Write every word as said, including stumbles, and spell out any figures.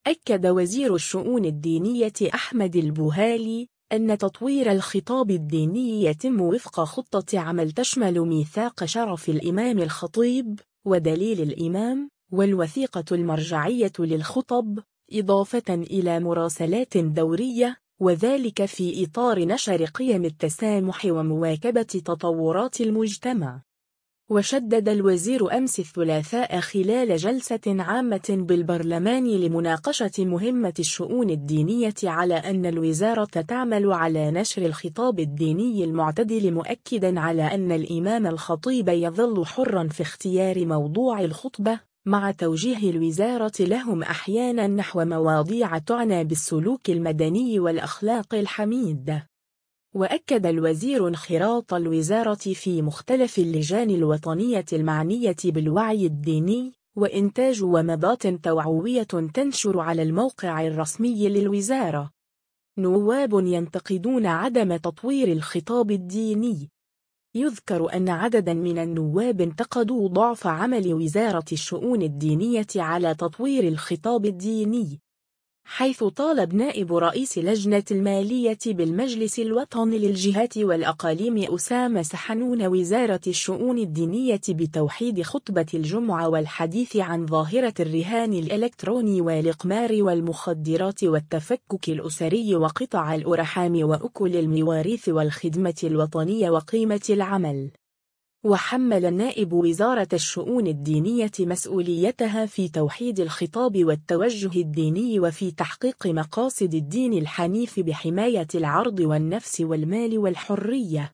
أكد وزير الشؤون الدينية أحمد البوهالي أن تطوير الخطاب الديني يتم وفق خطة عمل تشمل ميثاق شرف الإمام الخطيب ودليل الإمام والوثيقة المرجعية للخطب، إضافة إلى مراسلات دورية، وذلك في إطار نشر قيم التسامح ومواكبة تطورات المجتمع. وشدد الوزير أمس الثلاثاء خلال جلسة عامة بالبرلمان لمناقشة مهمة الشؤون الدينية على أن الوزارة تعمل على نشر الخطاب الديني المعتدل، مؤكدا على أن الإمام الخطيب يظل حرا في اختيار موضوع الخطبة، مع توجيه الوزارة لهم أحيانا نحو مواضيع تعنى بالسلوك المدني والأخلاق الحميدة. وأكد الوزير انخراط الوزارة في مختلف اللجان الوطنية المعنية بالوعي الديني وإنتاج ومضات توعوية تنشر على الموقع الرسمي للوزارة. نواب ينتقدون عدم تطوير الخطاب الديني. يذكر أن عددا من النواب انتقدوا ضعف عمل وزارة الشؤون الدينية على تطوير الخطاب الديني، حيث طالب نائب رئيس لجنة المالية بالمجلس الوطني للجهات والأقاليم أسامة سحنون وزارة الشؤون الدينية بتوحيد خطبة الجمعة والحديث عن ظاهرة الرهان الإلكتروني والإقمار والمخدرات والتفكك الأسري وقطع الأرحام وأكل المواريث والخدمة الوطنية وقيمة العمل. وحمل النائب وزارة الشؤون الدينية مسؤوليتها في توحيد الخطاب والتوجه الديني وفي تحقيق مقاصد الدين الحنيف بحماية العرض والنفس والمال والحرية.